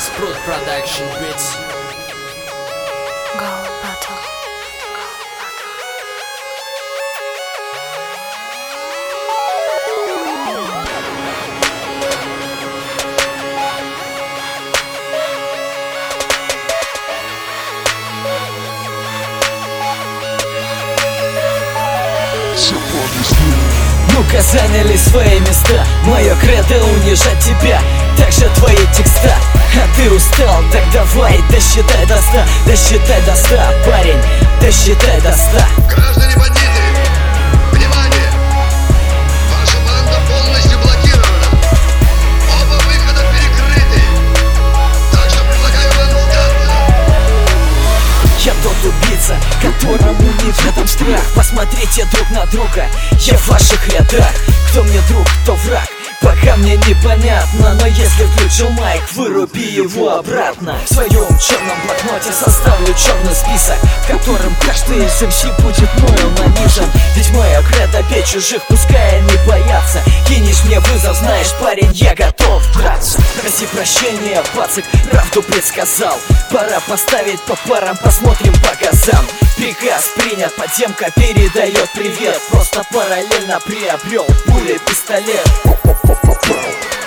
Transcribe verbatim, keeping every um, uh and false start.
Sprout Production Beats. Go Battle. Ну-ка, заняли свои места. Мое кредо унижать тебя, также твои текста. А ты устал, так давай, досчитай до ста. Досчитай до ста, парень, досчитай до ста. Граждане бандиты, внимание! Ваша банда полностью блокирована. Оба выхода перекрыты. Так что предлагаю вам сдаться. Я тот убийца, которому неведом страх. Посмотрите друг на друга, я в ваших рядах. Кто мне друг, кто враг, пока мне непонятно. Но если включил майк, выруби его обратно. В своем черном блокноте составлю черный список, в котором каждый из эм си будет мною нанизан. Ведь моя кредо бей чужих, пускай они боятся. Кинешь мне вызов, знаешь, парень, я готов драться. Проси прощения, пацик, правду предсказал. Пора поставить по парам, посмотрим по газам. Приказ принят, подземка передает привет. Просто параллельно приобрел пуля, пистолет.